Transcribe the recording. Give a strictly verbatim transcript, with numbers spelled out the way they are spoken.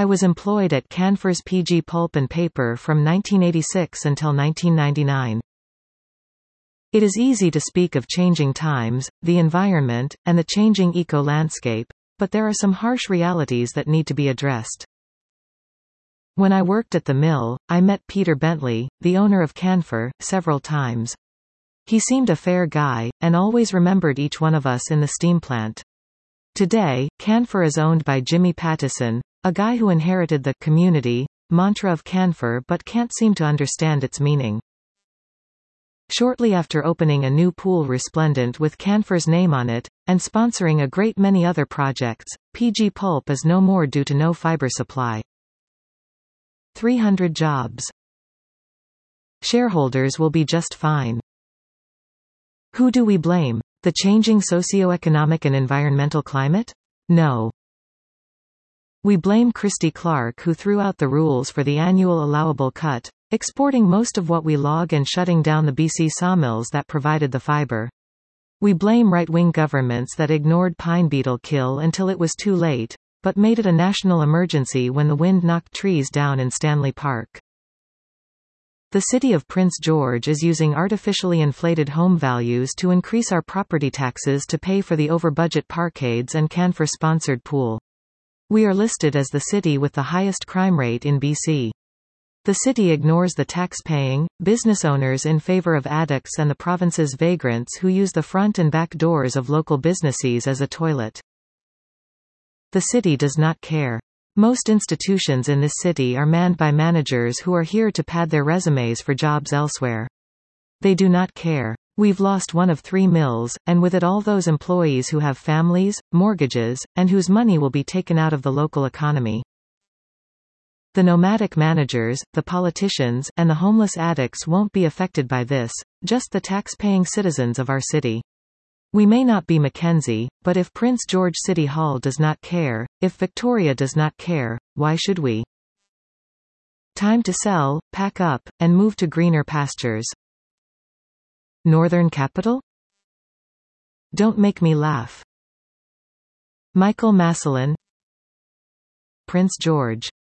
I was employed at Canfor's P G Pulp and Paper from nineteen eighty-six until nineteen ninety-nine. It is easy to speak of changing times, the environment, and the changing eco-landscape, but there are some harsh realities that need to be addressed. When I worked at the mill, I met Peter Bentley, the owner of Canfor, several times. He seemed a fair guy, and always remembered each one of us in the steam plant. Today, Canfor is owned by Jimmy Pattison, a guy who inherited the community mantra of Canfor but can't seem to understand its meaning. Shortly after opening a new pool Resplendent with Canfor's name on it, and sponsoring a great many other projects, P G Pulp is no more due to no fiber supply. three hundred jobs. Shareholders will be just fine. Who do we blame? The changing socio-economic and environmental climate? No. We blame Christy Clark, who threw out the rules for the annual allowable cut, exporting most of what we log and shutting down the B C sawmills that provided the fiber. We blame right-wing governments that ignored pine beetle kill until it was too late, but made it a national emergency when the wind knocked trees down in Stanley Park. The city of Prince George is using artificially inflated home values to increase our property taxes to pay for the over-budget parkades and Canfor-sponsored pool. We are listed as the city with the highest crime rate in B C. The city ignores the tax-paying, business owners in favor of addicts and the province's vagrants who use the front and back doors of local businesses as a toilet. The city does not care. Most institutions in this city are manned by managers who are here to pad their resumes for jobs elsewhere. They do not care. We've lost one of three mills, and with it all those employees who have families, mortgages, and whose money will be taken out of the local economy. The nomadic managers, the politicians, and the homeless addicts won't be affected by this, just the tax-paying citizens of our city. We may not be Mackenzie, but if Prince George City Hall does not care, if Victoria does not care, why should we? Time to sell, pack up, and move to greener pastures. Northern Capital? Don't make me laugh. Michael Massillon, Prince George.